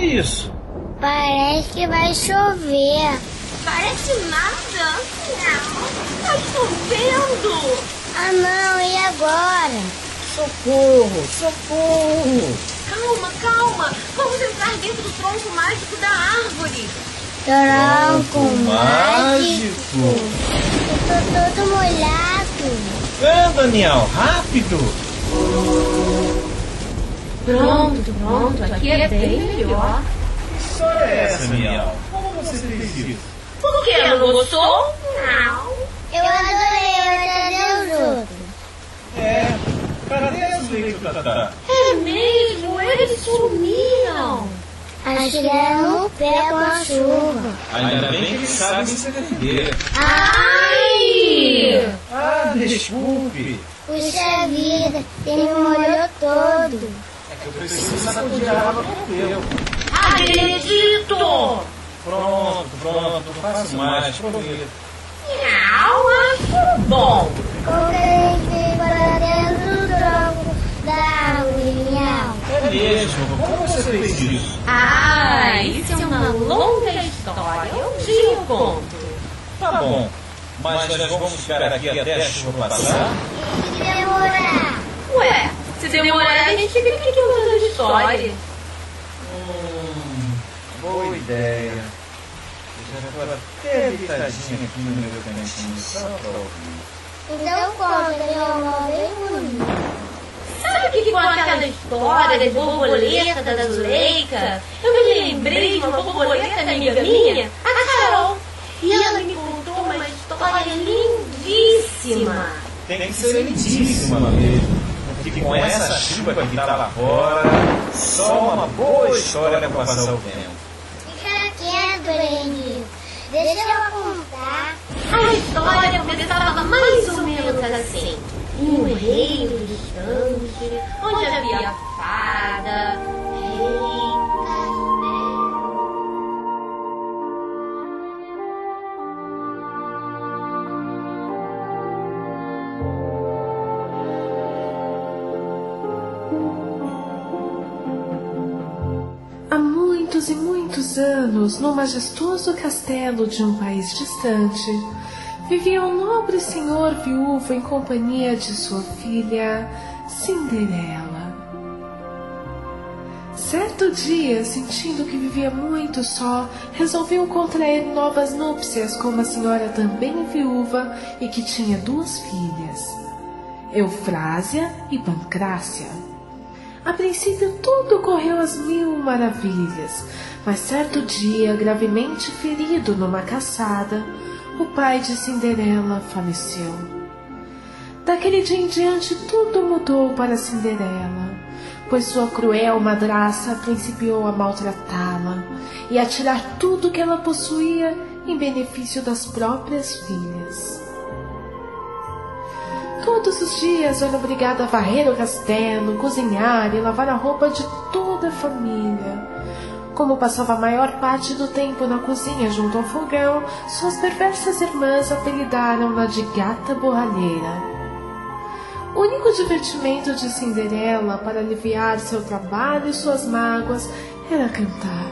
isso? Parece que vai chover. Parece nada. Não, tá chovendo. Ah não, e agora? Socorro, socorro! Calma, calma. Vamos entrar dentro do tronco mágico da árvore. Tronco mágico. Eu tô todo molhado. Vem, Daniel, rápido! Pronto. Aqui é bem melhor. Que história é essa, Daniel? Como você fez isso? Por que? Não gostou? Não. Eu adorei os outros. Cadê os leitos, Tatá? É mesmo, eles sumiram. Acho que eram no pé com a chuva. Ainda bem que eles sabem se defender. Ai! Ah, desculpe. Puxa vida, ele me molhou todo. É que eu preciso sacudir a água com o pelo. Acredito! Pronto, não faço mais, prometo. Não, acho bom. Coloquei para dentro do tronco da árvore, miau. É mesmo, como você fez isso? Isso é uma longa história. Um dia eu conto. Tá bom, mas nós vamos ficar aqui até a chuva passar? E se demorar? Ué, se demorar a gente fica aqui contando a história. Boa ideia. Eu já estou até deitadinha aqui no meu cantinho só para ouvir. Então conta, meu amor, bem bonito. Sabe o que com aquela história da borboleta da Zuleika? Eu me lembrei de uma borboleta amiga minha, a Carol. E ela me contou uma história lindíssima. Tem que ser lindíssima mesmo. Porque com essa chuva que está lá fora, só uma boa história para passar o tempo. Fica quieto, Lenil. Deixa eu contar. A história começava mais ou menos assim. Em um reino distante, onde havia fada, rei, Há muitos e muitos anos, no majestoso castelo de um país distante, vivia um nobre senhor viúvo em companhia de sua filha, Cinderela. Certo dia, sentindo que vivia muito só, resolveu contrair novas núpcias com uma senhora também viúva e que tinha 2 filhas, Eufrásia e Pancrácia. A princípio tudo correu às 1000 maravilhas, mas certo dia, gravemente ferido numa caçada, o pai de Cinderela faleceu. Daquele dia em diante tudo mudou para Cinderela, pois sua cruel madraça principiou a maltratá-la e a tirar tudo que ela possuía em benefício das próprias filhas. Todos os dias era obrigada a varrer o castelo, cozinhar e lavar a roupa de toda a família. Como passava a maior parte do tempo na cozinha junto ao fogão, suas perversas irmãs apelidaram-na de Gata Borralheira. O único divertimento de Cinderela para aliviar seu trabalho e suas mágoas era cantar.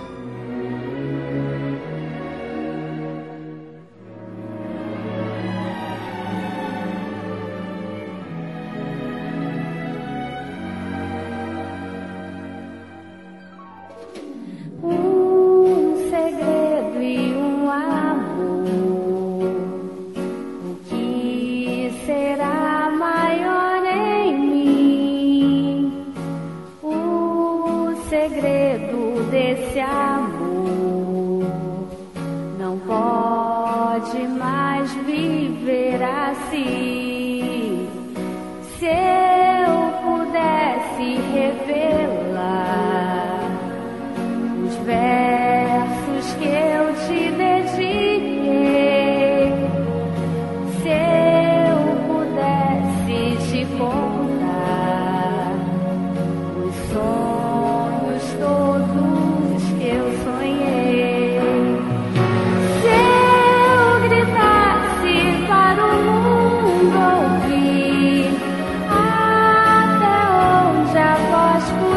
Desse amor não pode mais viver assim. Se eu pudesse revelar os versos que eu te dediquei, se eu pudesse te contar os sonhos todos que eu sonhei, se eu gritasse para o mundo ouvir, até onde a voz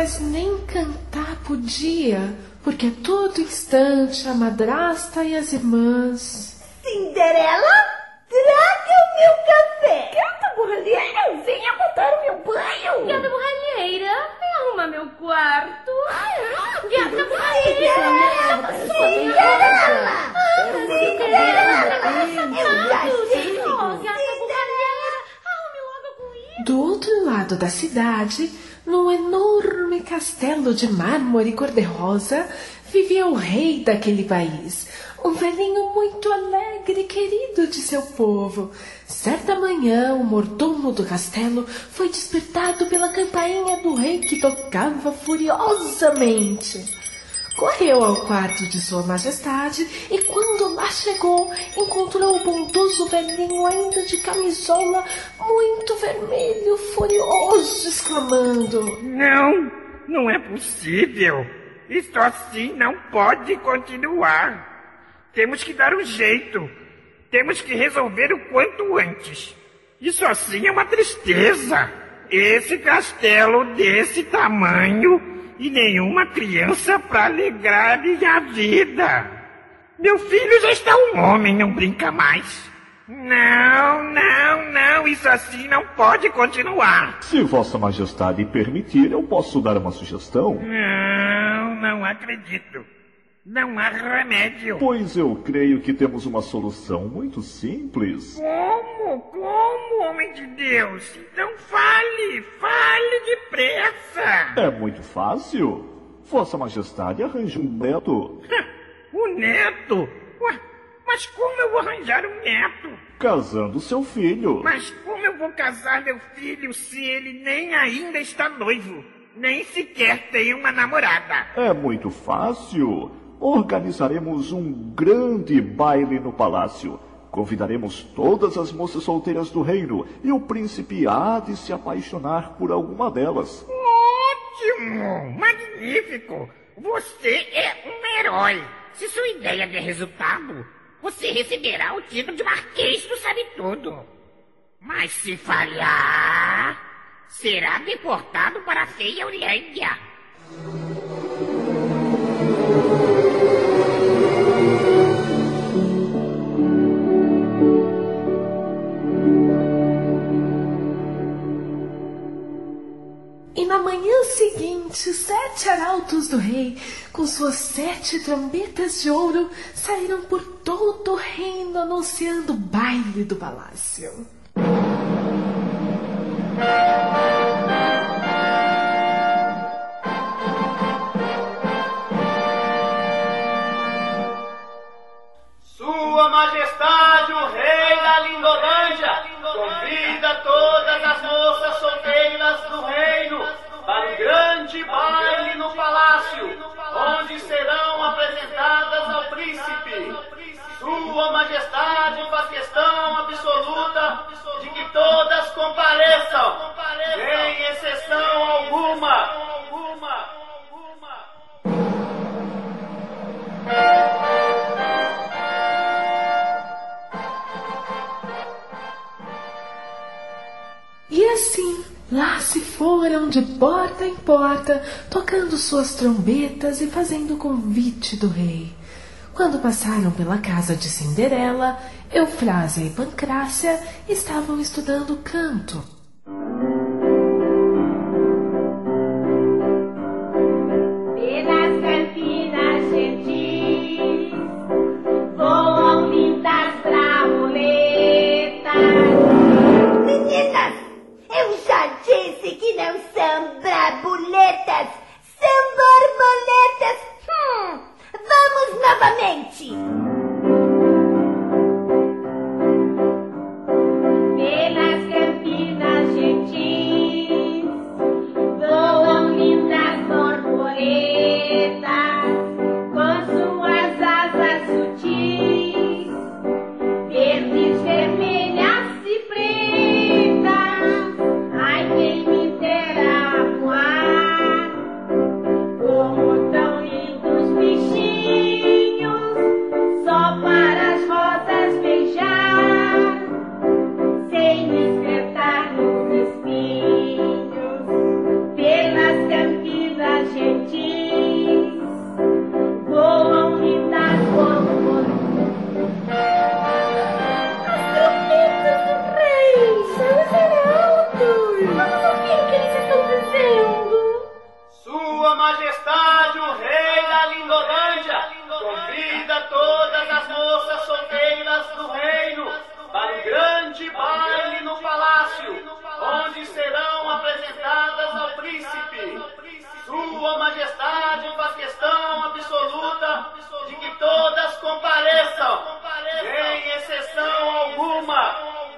mas nem cantar podia, porque a todo instante a madrasta e as irmãs... Cinderela, traga o meu café. Gata borralheira, venha botar o meu banho. Gata borralheira, vem arrumar meu quarto. Gata borralheira. Cinderela. Do outro lado da cidade, num enorme castelo de mármore cor-de-rosa, vivia o rei daquele país, um velhinho muito alegre e querido de seu povo. Certa manhã, o mordomo do castelo foi despertado pela campainha do rei que tocava furiosamente. Correu ao quarto de sua majestade e, quando lá chegou, encontrou o bondoso velhinho ainda de camisola, muito vermelho, furioso, exclamando: Não é possível. Isso assim não pode continuar. Temos que dar um jeito. Temos que resolver o quanto antes. Isso assim é uma tristeza. Esse castelo desse tamanho e nenhuma criança para alegrar minha vida. Meu filho já está um homem, não brinca mais. Não, isso assim não pode continuar. Se Vossa Majestade permitir, eu posso dar uma sugestão? Não acredito. Não há remédio. Pois eu creio que temos uma solução muito simples. Como, homem de Deus? Então fale depressa. É muito fácil. Vossa Majestade arranja um neto. O neto? Ué, mas como eu vou arranjar um neto? Casando seu filho. Mas como eu vou casar meu filho se ele nem ainda está noivo? Nem sequer tem uma namorada. É muito fácil. Organizaremos um grande baile no palácio. Convidaremos todas as moças solteiras do reino e o príncipe há de se apaixonar por alguma delas. Ótimo! Magnífico! Você é um herói! Se sua ideia der resultado, você receberá o título de Marquês do Sabe-Tudo. Mas se falhar, será deportado para a Feia Orlândia. E na manhã seguinte, 7 arautos do rei, com suas 7 trombetas de ouro, saíram por todo o reino anunciando o baile do palácio. Sua Majestade, o Rei da Lindolândia, convida todas as moças solteiras do reino para o grande baile no palácio, onde serão apresentadas ao príncipe. Sua Majestade faz questão absoluta de que todas compareçam, sem exceção alguma. E assim, lá se foram de porta em porta, tocando suas trombetas e fazendo o convite do rei. Quando passaram pela casa de Cinderela, Eufrásia e Pancrácia estavam estudando canto. Pelas campinas gentis voam lindas bramoletas. Meninas, eu já disse que não são brabuletas, são borboletas. Vamos novamente. Pelas campinas gentis voam lindas borboletas com suas asas sutis, verdes, vermelhas e pretas. Ai, quem me dera voar como tão lindos bichinhos, Majestade, o Rei da Lindolândia, convida todas as moças solteiras do reino para um grande baile no palácio, onde serão apresentadas ao príncipe. Sua Majestade faz questão absoluta de que todas compareçam, sem exceção alguma.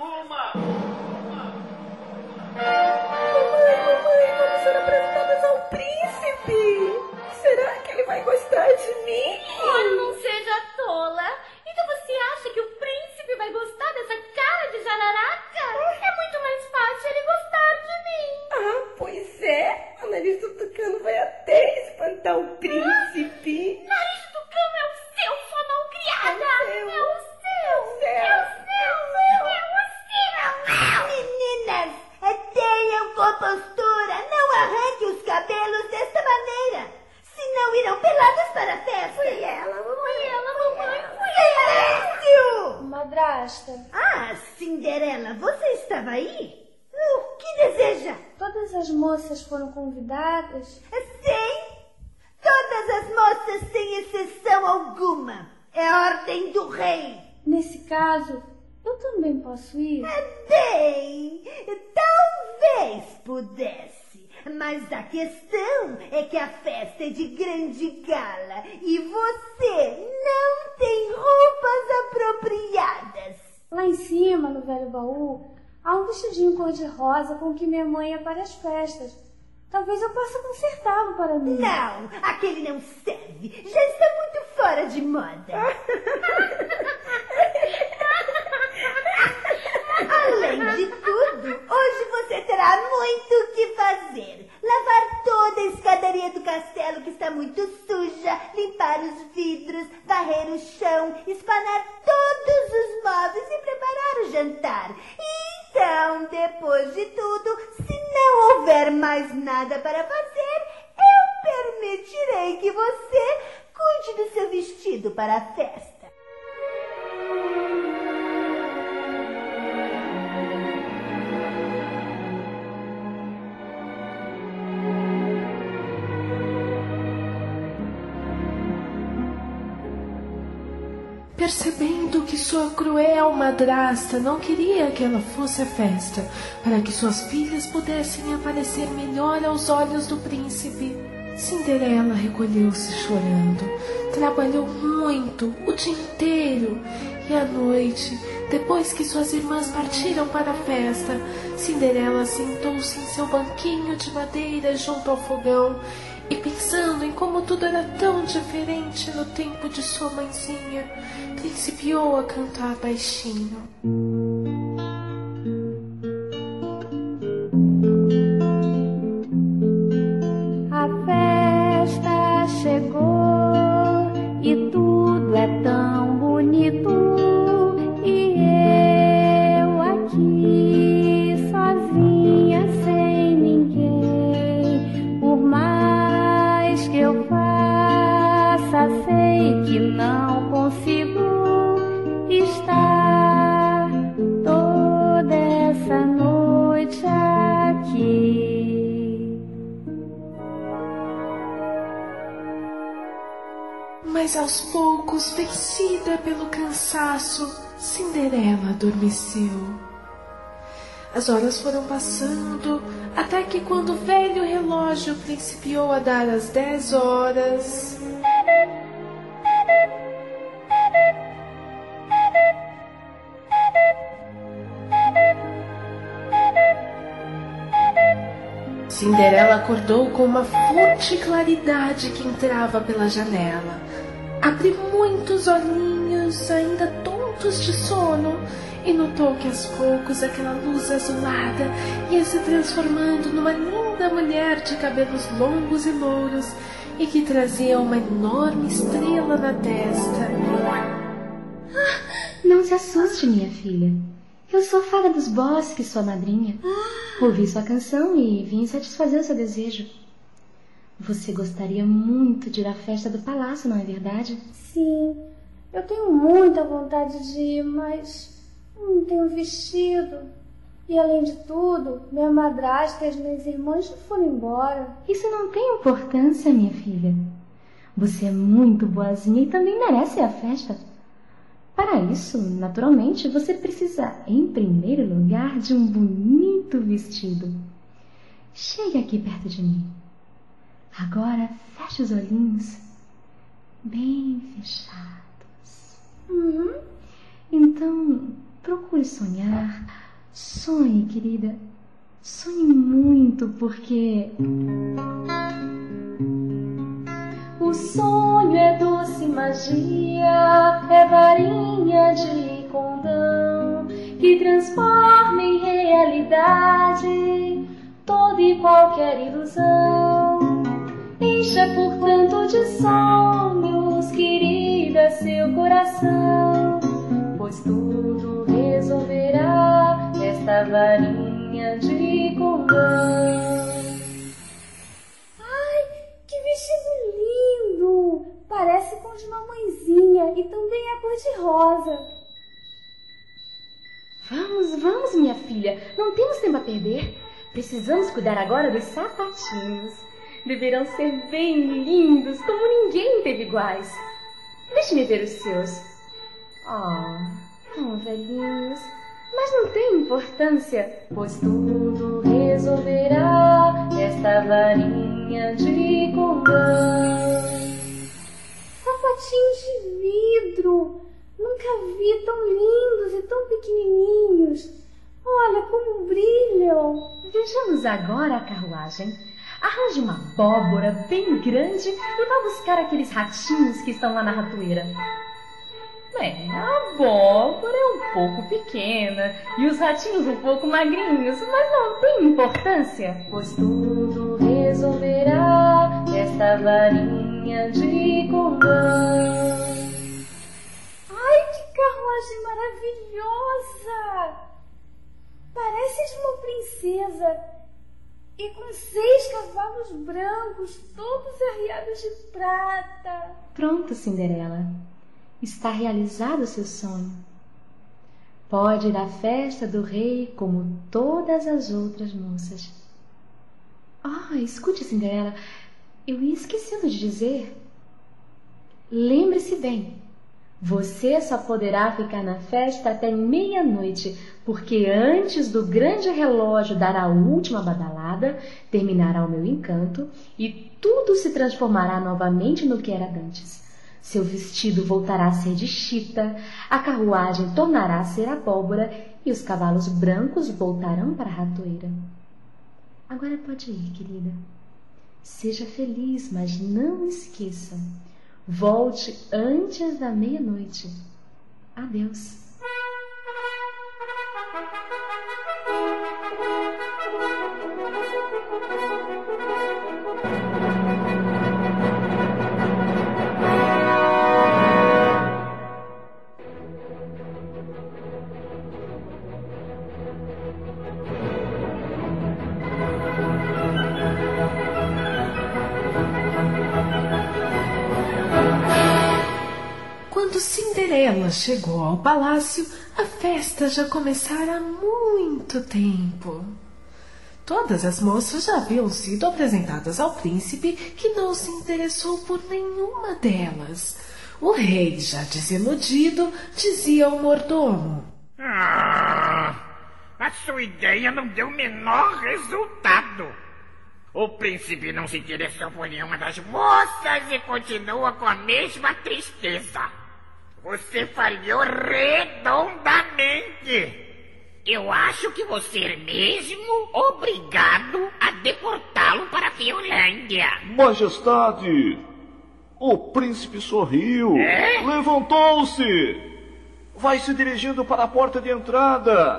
Mamãe, vamos ser apresentadas ao príncipe. Será que ele vai gostar de mim? Oh, não seja tola. Então você acha que o príncipe vai gostar dessa cara de jararaca? É muito mais fácil ele gostar de mim. Ah, pois é. O nariz do tucano vai até espantar o príncipe. Nariz de tucano é o seu, sua malcriada. É o seu. É o seu. É o seu. É o seu. Meninas, tenham compostura. Não arranque os cabelos desta maneira. Senão irão peladas para a festa. Foi ela, mamãe. Silêncio! Madrasta, Ah, Cinderela, você estava aí? O que deseja? todas as moças foram convidadas? Sim, todas as moças sem exceção alguma. É ordem do rei. Nesse caso, eu também posso ir? Bem, talvez pudesse, mas a questão é que a festa é de grande gala e você não tem roupas apropriadas. Lá em cima, no velho baú, há um vestidinho cor-de-rosa com que minha mãe ia para as festas. Talvez eu possa consertá-lo para mim. Não, aquele não serve. Já está muito fora de moda. Além de tudo, hoje você terá muito o que fazer. Lavar toda a escadaria do castelo que está muito suja, limpar os vidros, varrer o chão, espanar todos os móveis e preparar o jantar. Então, depois de tudo, se não houver mais nada para fazer, eu permitirei que você cuide do seu vestido para a festa. Percebendo que sua cruel madrasta não queria que ela fosse à festa, para que suas filhas pudessem aparecer melhor aos olhos do príncipe, Cinderela recolheu-se chorando. Trabalhou muito, o dia inteiro, e à noite, depois que suas irmãs partiram para a festa, Cinderela sentou-se em seu banquinho de madeira junto ao fogão e, pensando em como tudo era tão diferente no tempo de sua mãezinha, principiou a cantar baixinho. A festa chegou e tudo é tão bonito, e eu aqui sozinha sem ninguém. Por mais que eu faça, sei que não consigo estar toda essa noite aqui. Mas aos poucos, vencida pelo cansaço, Cinderela adormeceu. As horas foram passando, até que quando o velho relógio principiou a dar as 10 horas... Cinderela acordou com uma forte claridade que entrava pela janela. Abriu muitos olhinhos, ainda tontos de sono, e notou que aos poucos aquela luz azulada ia se transformando numa linda mulher de cabelos longos e louros e que trazia uma enorme estrela na testa. Não se assuste, minha filha. Eu sou a Fada dos Bosques, sua madrinha. Ouvi sua canção e vim satisfazer o seu desejo. Você gostaria muito de ir à festa do palácio, não é verdade? Sim, eu tenho muita vontade de ir, mas não tenho vestido. E além de tudo, minha madrasta e as minhas irmãs já foram embora. Isso não tem importância, minha filha. Você é muito boazinha e também merece a festa. Para isso, naturalmente, você precisa, em primeiro lugar, de um bonito vestido. Chegue aqui perto de mim. Agora, feche os olhinhos, bem fechados. Então, procure sonhar. Sonhe, querida. Sonhe muito, porque o sonho é doce magia, é varinha de condão que transforma em realidade toda e qualquer ilusão. Encha, portanto, de sonhos, querida, seu coração, pois tudo resolverá esta varinha de condão. Ai, que vestido lindo! Parece com de mamãezinha e também é cor-de-rosa. Vamos, minha filha. Não temos tempo a perder. Precisamos cuidar agora dos sapatinhos. Deverão ser bem lindos, como ninguém teve iguais. Deixe-me ver os seus. Tão velhinhos. Mas não tem importância, pois tudo resolverá esta varinha de condão. Sapatinhos de vidro! Nunca vi tão lindos e tão pequenininhos. Olha como brilham! Vejamos agora a carruagem. Arranje uma abóbora bem grande e vá buscar aqueles ratinhos que estão lá na ratoeira. A abóbora é um pouco pequena e os ratinhos um pouco magrinhos, mas não tem importância, pois tudo resolverá esta varinha de condão. Ai, que carruagem maravilhosa! Parece de uma princesa e com 6 cavalos brancos, todos arreados de prata. Pronto, Cinderela. Está realizado o seu sonho. Pode ir à festa do rei como todas as outras moças. Escute, Cinderela, eu ia esquecendo de dizer. Lembre-se bem, você só poderá ficar na festa até meia-noite, porque antes do grande relógio dar a última badalada, terminará o meu encanto e tudo se transformará novamente no que era dantes. Seu vestido voltará a ser de chita, a carruagem tornará a ser abóbora e os cavalos brancos voltarão para a ratoeira. Agora pode ir, querida. Seja feliz, mas não esqueça. Volte antes da meia-noite. Adeus. Quando Cinderela chegou ao palácio, a festa já começara há muito tempo. Todas as moças já haviam sido apresentadas ao príncipe, que não se interessou por nenhuma delas. O rei, já desiludido, dizia ao mordomo: a sua ideia não deu o menor resultado. O príncipe não se interessou por nenhuma das moças e continua com a mesma tristeza. Você falhou redondamente. Eu acho que você é mesmo obrigado a deportá-lo para a Fiolândia. Majestade, o príncipe sorriu, levantou-se, vai se dirigindo para a porta de entrada.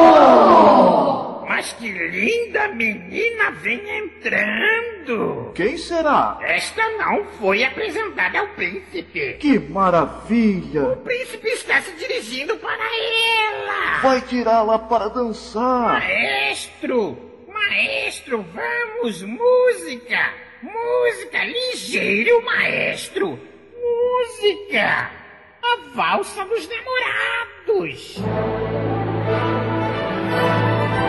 Mas que linda menina vem entrando! Quem será? Esta não foi apresentada ao príncipe. Que maravilha! O príncipe está se dirigindo para ela. Vai tirá-la para dançar. Maestro, vamos, música! Música, ligeiro, maestro! Música! A valsa dos namorados!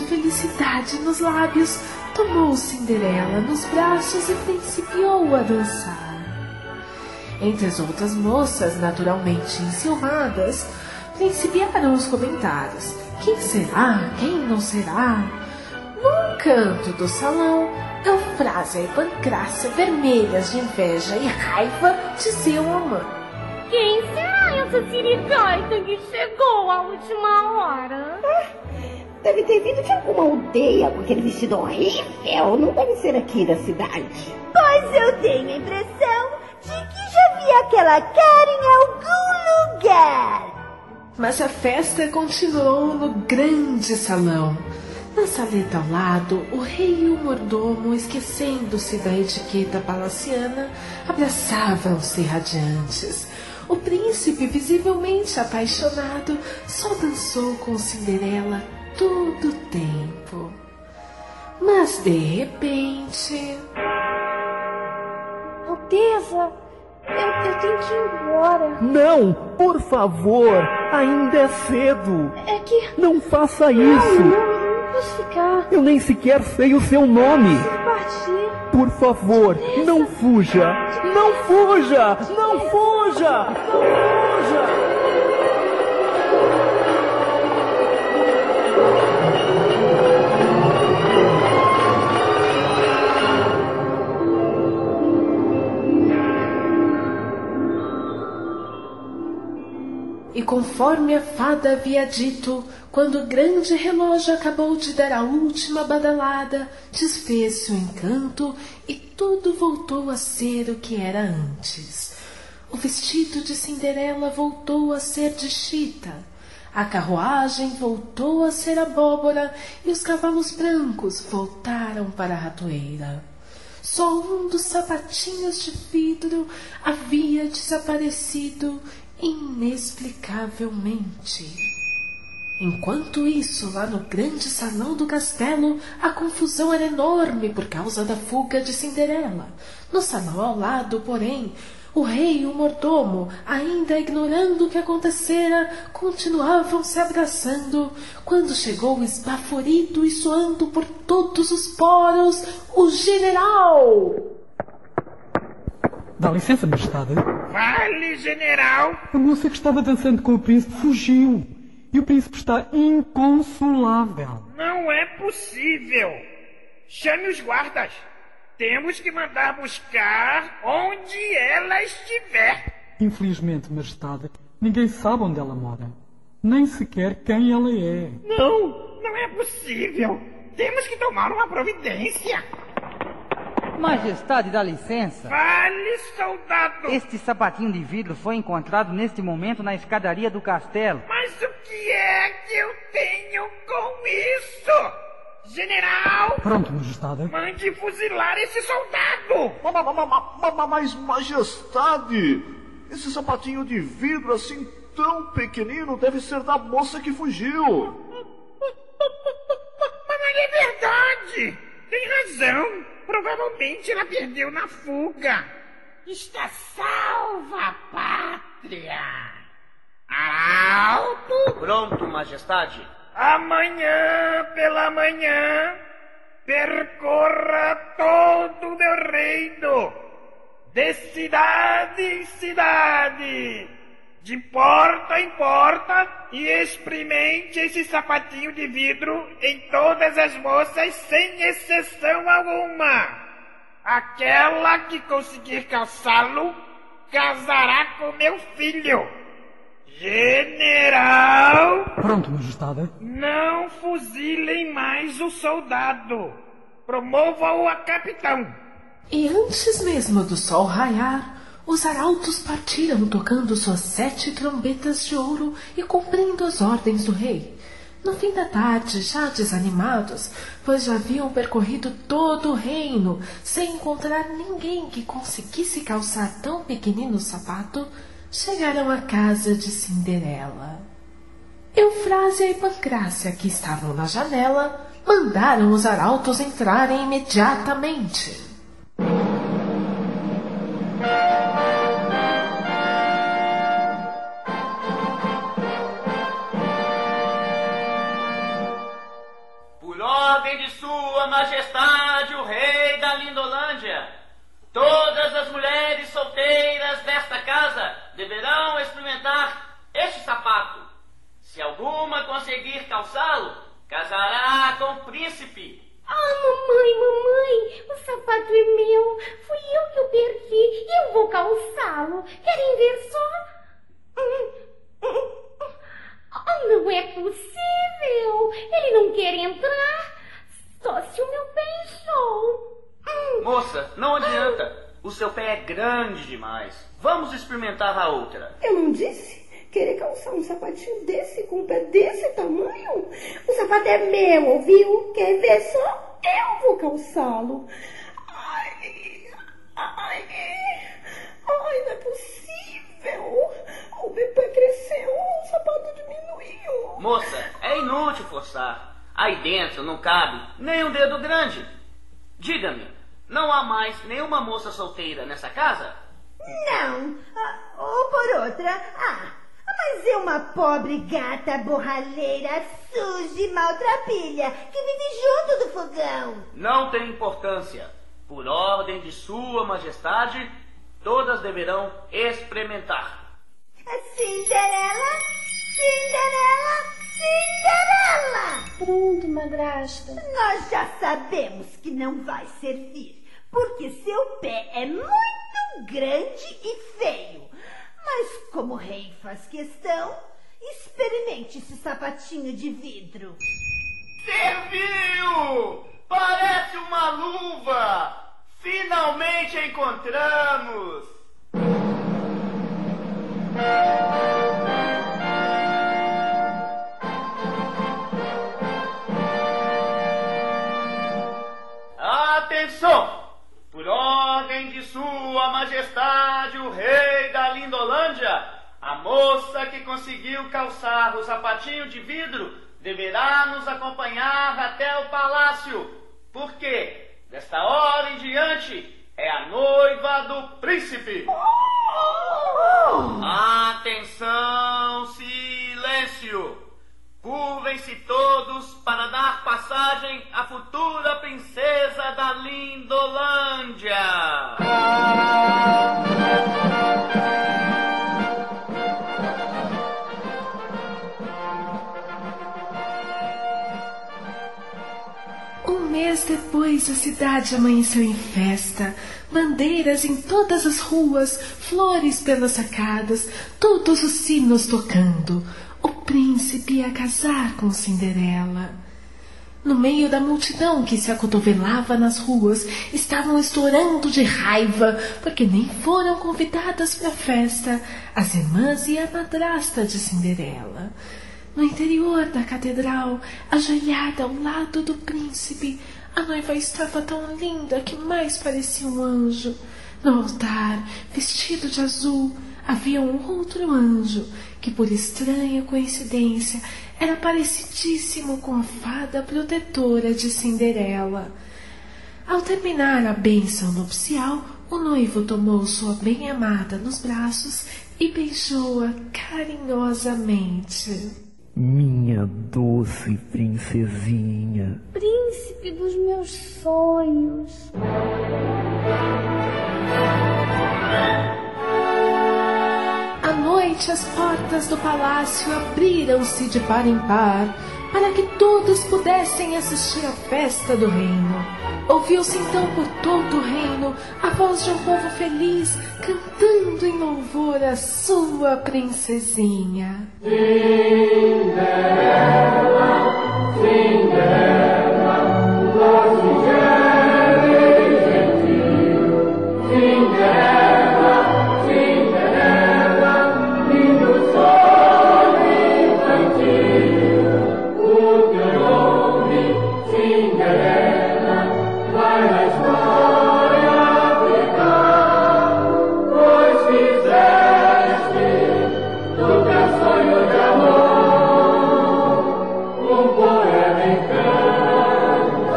felicidade nos lábios, tomou Cinderela nos braços e principiou a dançar. Entre as outras moças, naturalmente enciumadas, principiaram os comentários. Quem será? Quem não será? Num canto do salão, Eufrásia e Pancrácia, vermelhas de inveja e raiva, diziam à mãe: Quem será essa sirigaita que chegou à última hora? Deve ter vindo de alguma aldeia com aquele vestido horrível. Não deve ser aqui da cidade. Pois eu tenho a impressão de que já vi aquela cara em algum lugar. Mas a festa continuou no grande salão. Na saleta ao lado, o rei e o mordomo, esquecendo-se da etiqueta palaciana, abraçavam-se radiantes. O príncipe, visivelmente apaixonado, só dançou com Cinderela todo o tempo. Mas de repente... Alteza, eu tenho que ir embora. Não, por favor, ainda é cedo. É que... Não faça isso. Não posso ficar. Eu nem sequer sei o seu nome. Preciso partir. Por favor, não fuja. Não fuja. Não fuja. Não fuja. E conforme a fada havia dito, quando o grande relógio acabou de dar a última badalada, desfez-se o encanto e tudo voltou a ser o que era antes. O vestido de Cinderela voltou a ser de chita, a carruagem voltou a ser abóbora e os cavalos brancos voltaram para a ratoeira. Só um dos sapatinhos de vidro havia desaparecido inexplicavelmente. Enquanto isso, lá no grande salão do castelo, a confusão era enorme por causa da fuga de Cinderela. No salão ao lado, porém, o rei e o mordomo, ainda ignorando o que acontecera, continuavam se abraçando, quando chegou esbaforido e suando por todos os poros, o general! Dá licença, majestade. Vale, general! A moça que estava dançando com o príncipe fugiu. E o príncipe está inconsolável. Não é possível. Chame os guardas. Temos que mandar buscar onde ela estiver. Infelizmente, majestade, ninguém sabe onde ela mora. Nem sequer quem ela é. Não é possível. Temos que tomar uma providência. Majestade, dá licença. Fale, soldado. Este sapatinho de vidro foi encontrado neste momento na escadaria do castelo. Mas o que é que eu tenho com isso? General! Pronto, majestade. Mande fuzilar esse soldado! Mas, majestade, esse sapatinho de vidro assim tão pequenino deve ser da moça que fugiu. Mas é verdade! Tem razão! Provavelmente ela perdeu na fuga. Está salva, pátria! Arauto! Pronto, majestade. Amanhã pela manhã, percorra todo o meu reino, de cidade em cidade, de porta em porta, e experimente esse sapatinho de vidro em todas as moças, sem exceção alguma. Aquela que conseguir calçá-lo, casará com meu filho. General! Pronto, majestade. Não fuzilem mais o soldado. Promovam-o a capitão. E antes mesmo do sol raiar, os arautos partiram tocando suas 7 trombetas de ouro e cumprindo as ordens do rei. No fim da tarde, já desanimados, pois já haviam percorrido todo o reino, sem encontrar ninguém que conseguisse calçar tão pequenino sapato, chegaram à casa de Cinderela. Eufrásia e Pancrácia, que estavam na janela, mandaram os arautos entrarem imediatamente. experimentar este sapato. Se alguma conseguir calçá-lo, casará com o príncipe. Mamãe, o sapato é meu. Fui eu que o perdi. Eu vou calçá-lo. Querem ver só? Não é possível. Ele não quer entrar. Só se o meu pé inchou. Moça, não adianta. O seu pé é grande demais. Vamos experimentar a outra. Eu não disse? Querer calçar um sapatinho desse com um pé desse tamanho? O sapato é meu, ouviu? Quer ver só? Eu vou calçá-lo. Ai, não é possível. O meu pé cresceu, o sapato diminuiu. Moça, é inútil forçar. Aí dentro não cabe nem um dedo grande. Diga-me, não há mais nenhuma moça solteira nessa casa? Não. Ou por outra, mas é uma pobre gata borralheira, suja e maltrapilha, que vive junto do fogão. Não tem importância. Por ordem de Sua Majestade, todas deverão experimentar. Cinderela, Cinderela, Cinderela! Pronto, madrasta. Nós já sabemos que não vai servir, porque seu pé é muito grande e feio. Mas como o rei faz questão, experimente esse sapatinho de vidro. Serviu! Parece uma luva! Finalmente encontramos! Atenção! Por ordem de Sua Majestade, o rei da Lindolândia, a moça que conseguiu calçar o sapatinho de vidro deverá nos acompanhar até o palácio, porque, desta hora em diante, é a noiva do príncipe. Atenção, silêncio! Curvem-se todos para dar passagem à futura princesa da Lindolândia. Um mês depois, a cidade amanheceu em festa. Bandeiras em todas as ruas, flores pelas sacadas, todos os sinos tocando. O príncipe ia casar com Cinderela. No meio da multidão que se acotovelava nas ruas, estavam estourando de raiva, porque nem foram convidadas para a festa as irmãs e a madrasta de Cinderela. No interior da catedral, ajoelhada ao lado do príncipe, a noiva estava tão linda que mais parecia um anjo. No altar, vestido de azul, havia um outro anjo, que por estranha coincidência era parecidíssimo com a fada protetora de Cinderela. Ao terminar a bênção nupcial, o noivo tomou sua bem-amada nos braços e beijou-a carinhosamente. Minha doce princesinha. Príncipe dos meus sonhos. À noite, as portas do palácio abriram-se de par em par, para que todos pudessem assistir à festa do reino. Ouviu-se então por todo o reino a voz de um povo feliz, cantando em louvor a sua princesinha. Cinderela, Cinderela, doce singela e gentil. Cinderela, Cinderela, lindo sonho infantil. O teu nome, Cinderela, vai na história ficar, pois fizeste do teu sonho de amor um poema encantado.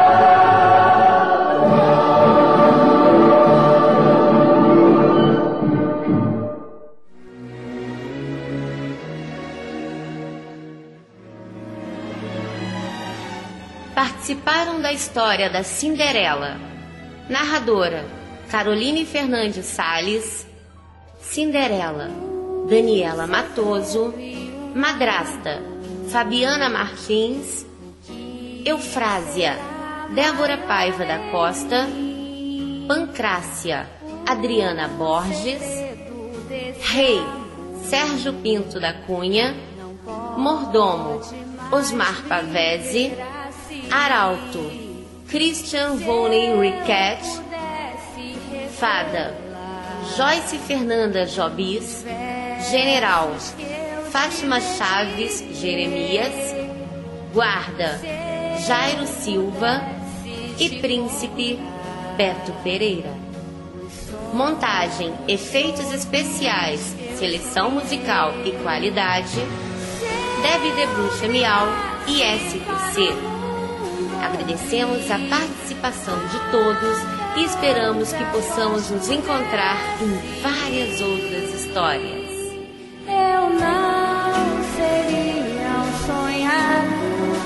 Participaram da história da Cinderela. Narradora: Caroline Fernandes Salles. Cinderela: Daniela Matoso, Madrasta, Fabiana Martins, Eufrásia, Débora Paiva da Costa, Pancrácia, Adriana Borges, Rei, Sérgio Pinto da Cunha, Mordomo, Osmar Pavese, Arauto, Christian Volney Riquet, Fada, Joyce Fernanda Jobis, General, Fátima Chaves Jeremias, Guarda, Jairo Silva e Príncipe Beto Pereira. Montagem, efeitos especiais, seleção musical e qualidade, Debbie de Bruxa Miau e SPC. Agradecemos a participação de todos e esperamos que possamos nos encontrar em várias outras histórias. Eu não seria um sonhador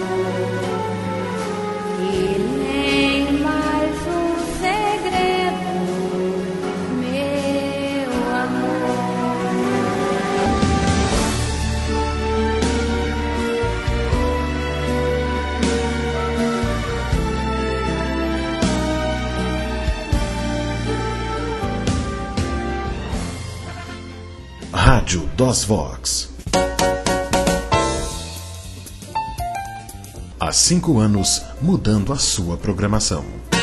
e nem mais um segredo, meu amor. Rádio DOSVOX. Há 5 anos, mudando a sua programação.